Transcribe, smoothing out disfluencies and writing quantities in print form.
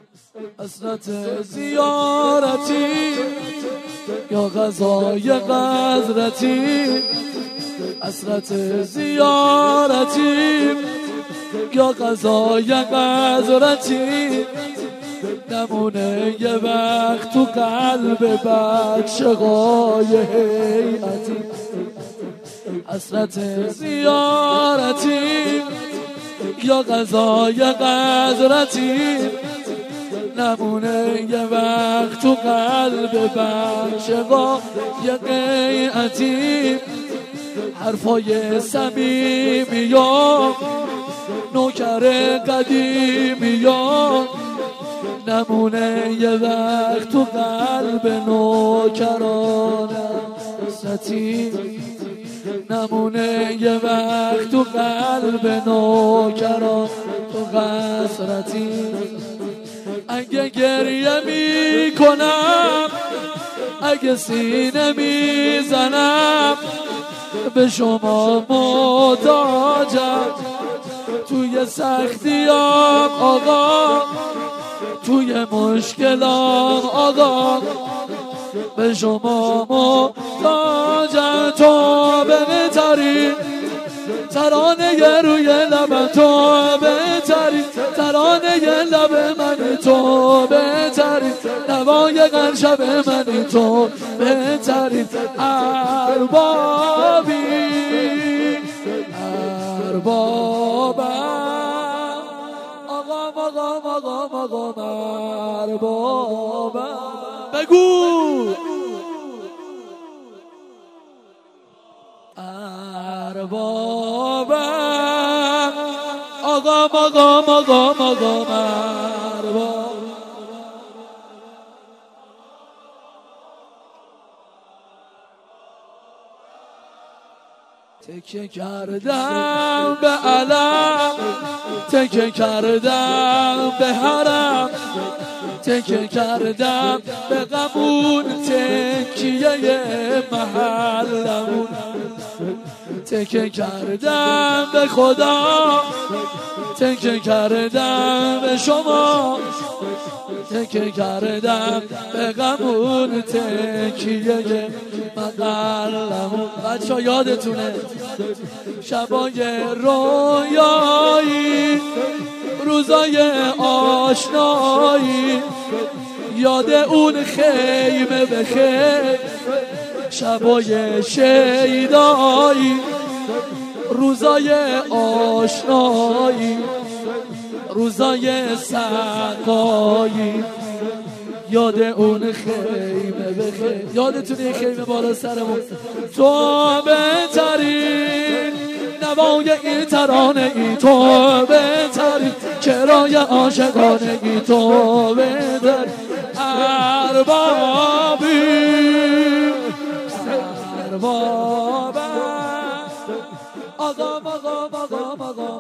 حسرت زیارتی یا غذای غزرتی، حسرت زیارتی یا غذای غزرتی، نمونه یه وقت تو قلب بچه‌های هیئتی. حسرت زیارتی یا غذای غزرتی، نمونه یه وقت تو قلب بچه‌های هیئتی. حرفای صمیمی یا نوکر قدیمی یا نمونه یه وقت تو قلب نوکران حسرتی، نمونه یه وقت تو قلب نوکران تو حسرتی. اگه گریه می کنم، اگه سینه می زنم، به شما محتاجم. توی سختیام آقا، توی مشکلام آقا، به شما محتاجم. تو بهترین ترانه روی لبم، تو بهترین ترانه لب من، تو بهترین نوای قرشب من، تو بهترین اربابی اربابم آقا اربابم. بگو اربابم آقا ارباب. تکه کردم به علم، تکه کردم به حرم، تکه کردم به غمون، تکیه محلمون. تکه کردم به خدا، تکه کردم به شما، تکه کردم به غمون، تکیه محلمون. بچه‌ها یادتونه شبای رویایی، روزای آشنایی، یاد اون خیمه به خیر، شبای شیدایی، روزای آشنایی، روزای سقایی، یاد اون خیمه به خیر. یادتونه خیمه بالا سرمون؟ تو بهترین نوای این ترانه ای، تو بهترین کرای عاشقانه ای، تو بهترین اربابی اربابم آقا